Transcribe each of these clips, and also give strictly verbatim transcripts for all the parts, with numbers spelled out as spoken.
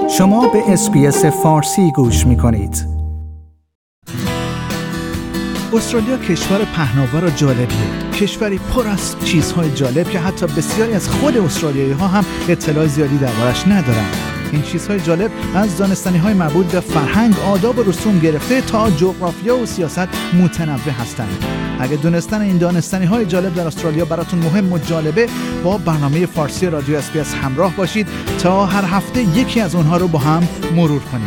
شما به اس‌بی‌اس فارسی گوش می‌کنید. استرالیا کشور پهناور و جالبیه. کشوری پر از چیزهای جالب که حتی بسیاری از خود استرالیایی‌ها هم اطلاع زیادی دربارش ندارن. این چیزهای جالب از دانستنی‌های مربوط به فرهنگ، آداب و رسوم گرفته تا جغرافیا و سیاست متنوع هستند. اگه دونستن این دانستنی‌های جالب در استرالیا براتون مهم و جالبه، با برنامه فارسی رادیو اس‌بی‌اس همراه باشید تا هر هفته یکی از اونها رو با هم مرور کنیم.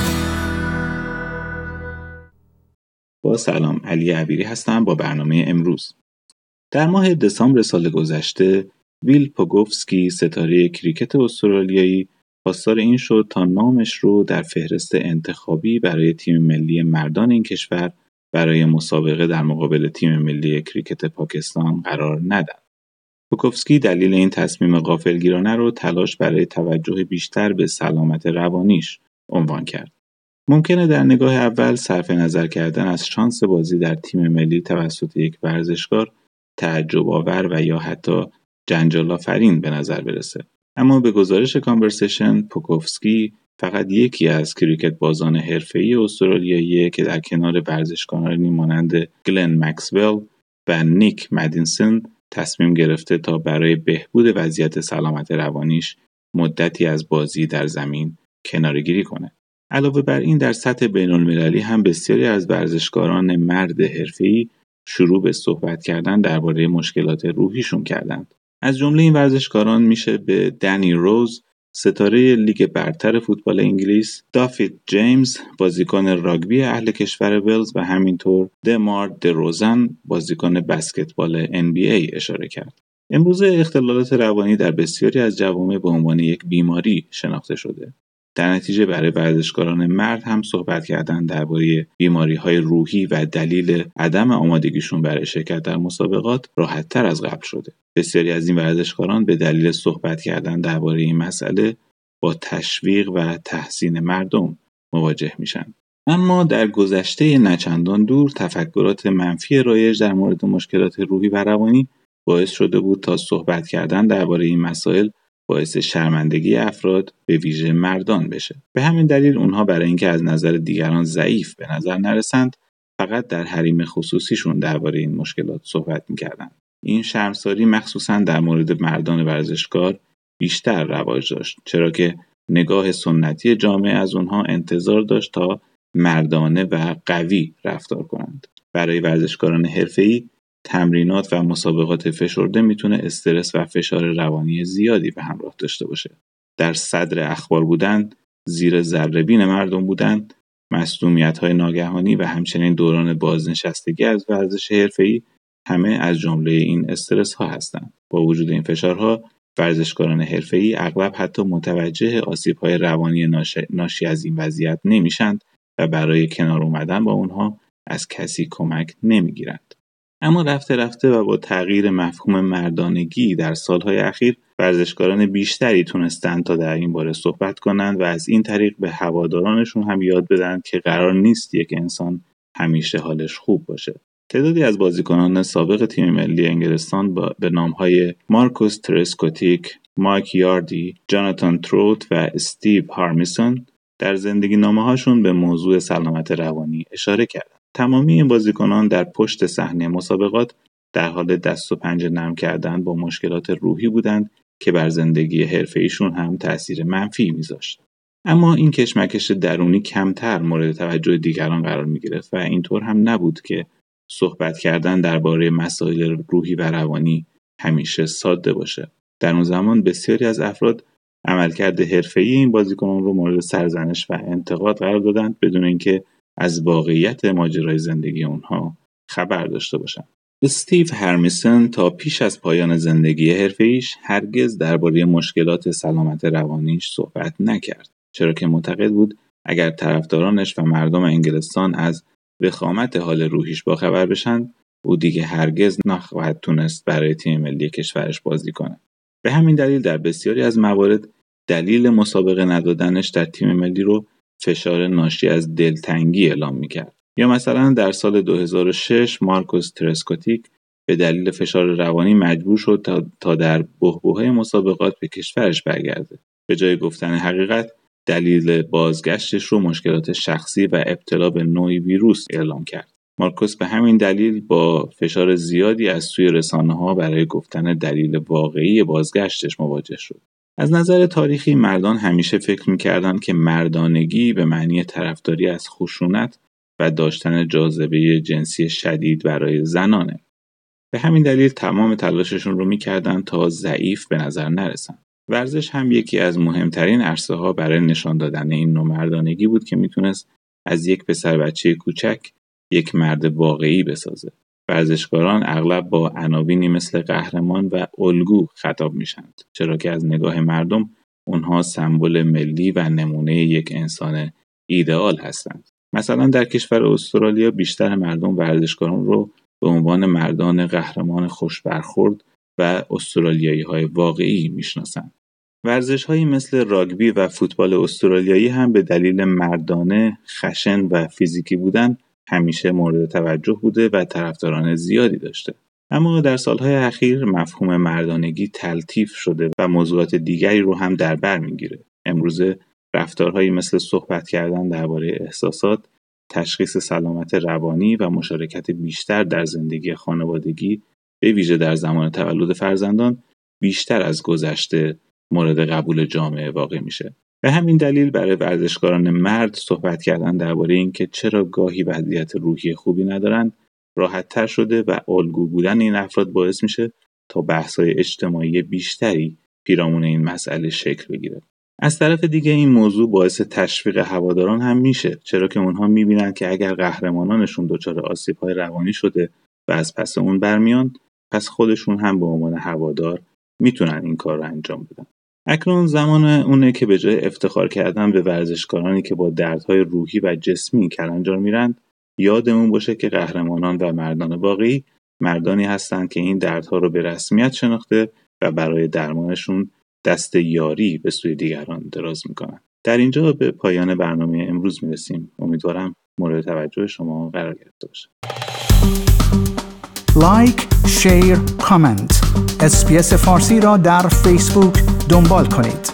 با سلام، علی عبیری هستم با برنامه امروز. در ماه دسامبر سال گذشته، ویل پوگوفسکی ستاره کریکت استرالیایی خواستار این شد تا نامش رو در فهرست انتخابی برای تیم ملی مردان این کشور برای مسابقه در مقابل تیم ملی کریکت پاکستان قرار نداد. پوگوفسکی دلیل این تصمیم غافلگیرانه رو تلاش برای توجه بیشتر به سلامت روانیش عنوان کرد. ممکنه در نگاه اول صرف نظر کردن از شانس بازی در تیم ملی توسط یک ورزشکار تعجب آور و یا حتی جنجال‌آفرین به نظر برسه. اما به گزارش کانورسیشن، پوگوفسکی فقط یکی از کریکت بازان حرفه‌ای استرالیاییه که در کنار ورزشکارانی مانند گلن مکسول و نیک مدینسون تصمیم گرفته تا برای بهبود وضعیت سلامت روانیش مدتی از بازی در زمین کناره‌گیری کنه. علاوه بر این، در سطح بین‌المللی هم بسیاری از ورزشکاران مرد حرفه‌ای شروع به صحبت کردن درباره مشکلات روحیشون کردند. از جمله این ورزشکاران میشه به دنی روز، ستاره لیگ برتر فوتبال انگلیس، دافید جیمز، بازیکن راگبی اهل کشور ولز و همینطور دمار دروزن، بازیکن بسکتبال ان بی ای اشاره کرد. امروزه اختلالات روانی در بسیاری از جوامع به عنوان یک بیماری شناخته شده. در نتیجه برای ورزشکاران مرد هم صحبت کردن درباره بیماری‌های روحی و دلیل عدم آمادگیشون برای شرکت در مسابقات راحت‌تر از قبل شده. بسیاری از این ورزشکاران به دلیل صحبت کردن درباره این مسئله با تشویق و تحسین مردم مواجه میشن. اما در گذشته نچندان دور تفکرات منفی رایج در مورد مشکلات روحی و روانی باعث شده بود تا صحبت کردن درباره این مسائل باعث شرمندگی افراد به ویژه مردان بشه. به همین دلیل اونها برای اینکه از نظر دیگران ضعیف به نظر نرسند، فقط در حریم خصوصیشون درباره این مشکلات صحبت می‌کردند. این شرمساری مخصوصاً در مورد مردان ورزشکار بیشتر رواج داشت، چرا که نگاه سنتی جامعه از اونها انتظار داشت تا مردانه و قوی رفتار کنند. برای ورزشکاران حرفه‌ای تمرینات و مسابقات فشرده میتونه استرس و فشار روانی زیادی به همراه داشته باشه. در صدر اخبار بودن، زیر ذره‌بین مردم بودن، مصدومیت‌های ناگهانی و همچنین دوران بازنشستگی از ورزش حرفه‌ای همه از جمله این استرس ها هستند. با وجود این فشارها، ورزشکاران حرفه‌ای اغلب حتی متوجه آسیب‌های روانی ناشی از این وضعیت نمیشند و برای کنار اومدن با اونها از کسی کمک نمیگیرند. اما رفته رفته و با تغییر مفهوم مردانگی در سالهای اخیر، ورزشکاران بیشتری تونستند تا در این باره صحبت کنند و از این طریق به هوادارانشون هم یاد بدن که قرار نیست یک انسان همیشه حالش خوب باشه. تعدادی از بازیکنان سابق تیم ملی انگلستان به نام‌های مارکوس ترسکوتیک، مایک یاردی، جاناتان تروت و استیو هارمیسون در زندگی نامه‌هاشون به موضوع سلامت روانی اشاره کردند. تمامی این بازیکنان در پشت صحنه مسابقات در حال دست و پنجه نرم کردن با مشکلات روحی بودند که بر زندگی حرفه‌ایشون هم تأثیر منفی می‌ذاشت. اما این کشمکش درونی کمتر مورد توجه دیگران قرار می‌گرفت و اینطور هم نبود که صحبت کردن درباره مسائل روحی و روانی همیشه ساده باشه. در اون زمان بسیاری از افراد عملکرد حرفه‌ای این بازیکنان رو مورد سرزنش و انتقاد قرار دادند بدون اینکه از واقعیت ماجرای زندگی اونها خبر داشته باشند. استیو هارمیسون تا پیش از پایان زندگی حرفه‌ایش هرگز درباره مشکلات سلامت روانیش صحبت نکرد، چرا که معتقد بود اگر طرفدارانش و مردم انگلستان از وخامت حال روحیش باخبر بشن، او دیگه هرگز نخواهد تونست برای تیم ملی کشورش بازی کنه. به همین دلیل در بسیاری از موارد دلیل مسابقه ندادنش در تیم ملی رو فشار ناشی از دلتنگی اعلام میکرد. یا مثلا در سال دو هزار و شش مارکوس ترسکوتیک به دلیل فشار روانی مجبور شد تا, تا در بحبوحه مسابقات به کشورش برگرده. به جای گفتن حقیقت، دلیل بازگشتش رو مشکلات شخصی و ابتلا به نوعی ویروس اعلام کرد. مارکوس به همین دلیل با فشار زیادی از سوی رسانه‌ها برای گفتن دلیل واقعی بازگشتش مواجه شد. از نظر تاریخی مردان همیشه فکر می‌کردند که مردانگی به معنی طرفداری از خشونت و داشتن جاذبه جنسی شدید برای زنانه. به همین دلیل تمام تلاششون رو می‌کردن تا ضعیف به نظر نرسن. ورزش هم یکی از مهمترین عرصه‌ها برای نشان دادن این نوع مردانگی بود که میتونست از یک پسر بچه کوچک یک مرد واقعی بسازه. ورزشکاران اغلب با عناوینی مثل قهرمان و الگو خطاب میشن، چرا که از نگاه مردم اونها سمبل ملی و نمونه یک انسان ایدئال هستند. مثلا در کشور استرالیا بیشتر مردم ورزشکاران رو به عنوان مردان قهرمان خوش برخورد و استرالیایی‌های واقعی میشناسند. ورزش‌هایی مثل راگبی و فوتبال استرالیایی هم به دلیل مردانه، خشن و فیزیکی بودن همیشه مورد توجه بوده و طرفداران زیادی داشته. اما در سالهای اخیر مفهوم مردانگی تلطیف شده و موضوعات دیگری رو هم در بر میگیره. امروزه رفتارهایی مثل صحبت کردن درباره احساسات، تشخیص سلامت روانی و مشارکت بیشتر در زندگی خانوادگی به ویژه در زمان تولد فرزندان بیشتر از گذشته مورد قبول جامعه واقع میشه. به همین دلیل برای ورزشکاران مرد صحبت کردن درباره اینکه چرا گاهی وضعیت روحی خوبی ندارن راحت‌تر شده و الگو بودن این افراد باعث میشه تا بحث‌های اجتماعی بیشتری پیرامون این مسئله شکل بگیره. از طرف دیگه این موضوع باعث تشویق هواداران هم میشه، چرا که اونها میبینن که اگر قهرمانانشون دچار آسیب‌های روانی شده و از پس اون برمیان، پس خودشون هم به عنوان هوادار میتونن این کار رو انجام بدن. اکنون زمان اونه که به جای افتخار کردن به ورزشکارانی که با دردهای روحی و جسمی کلنجار میرن، یادمون باشه که قهرمانان و مردان واقعی مردانی هستند که این دردها رو به رسمیت شناخته و برای درمانشون دست یاری به سوی دیگران دراز میکنن. در اینجا به پایان برنامه امروز میرسیم. امیدوارم مورد توجه شما قرار گرفته باشه. لایک، شیر، کامنت. اسپیس فارسی را در فیسبوک دنبال کنید.